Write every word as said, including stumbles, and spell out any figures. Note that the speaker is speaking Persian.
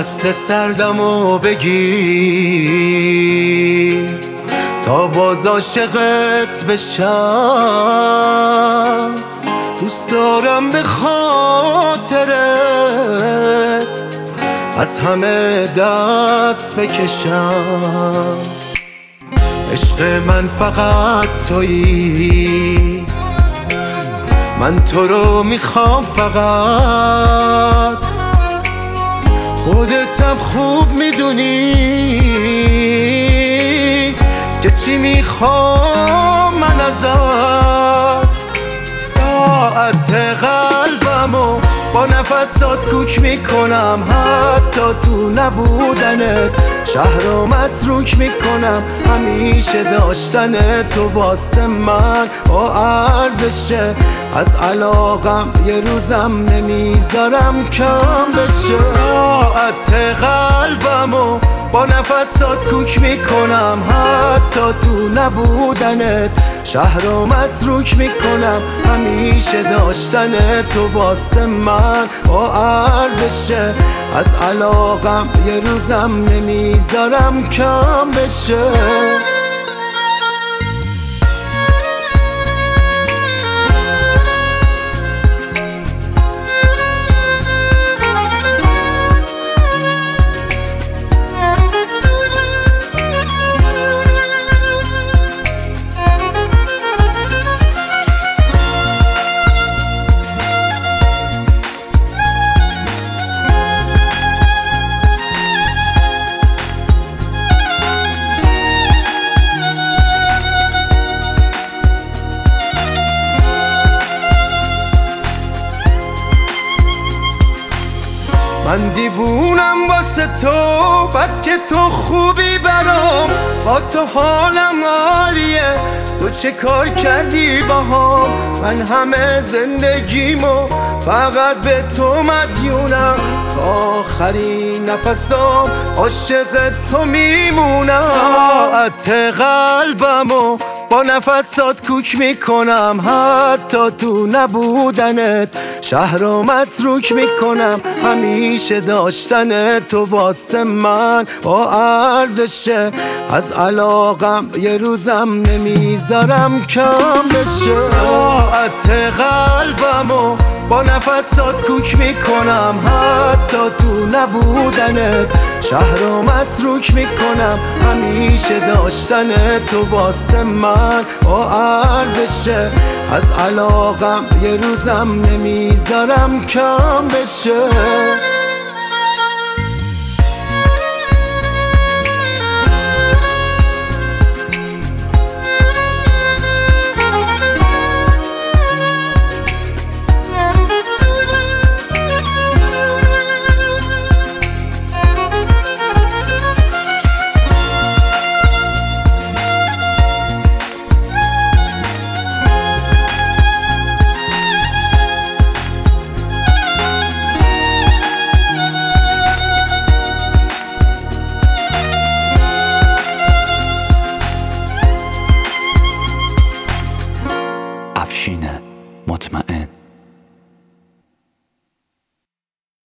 دست سردمو بگیر تا باز عاشقت بشم. دوست دارم به خاطرت از همه دست بکشم. عشق من فقط تویی، من تو رو میخوام فقط. خودتم خوب میدونی که چی میخوام من ازت. ساعت قلبمو با نفسات کوک میکنم، حتی تو نبودنت شهر رو متروک میکنم. همیشه داشتن تو واسه من با ارزشه، از علاقم یه روزم نمیذارم کم بشه. ساعت قلبمو با نفسات کوک میکنم، حتی تو نبودنت شهر رو متروک میکنم. همیشه داشتن تو واسه من با ارزشه، از علاقم یه روزم نمیذارم کم بشه. من دیوونم واسه تو، بس که تو خوبی برام، با تو حالم عالیه. تو چه کار کردی باهام؟ من همه زندگیمو فقط به تو مدیونم. تا آخرین نفسام عاشق تو میمونم. ساعت قلبمو با نفسات کوک میکنم، حتی تو نبودنت شهر رو متروک میکنم. همیشه داشتن تو واسه من با ارزشه، از علاقم یه روزم نمیذارم کم بشه. ساعت قلبمو با نفسات کوک میکنم، حتی تو نبودنت شهر رو متروک میکنم. همیشه داشتن تو واسه من با ارزشه، از علاقم یه روزم نمیذارم کم بشه.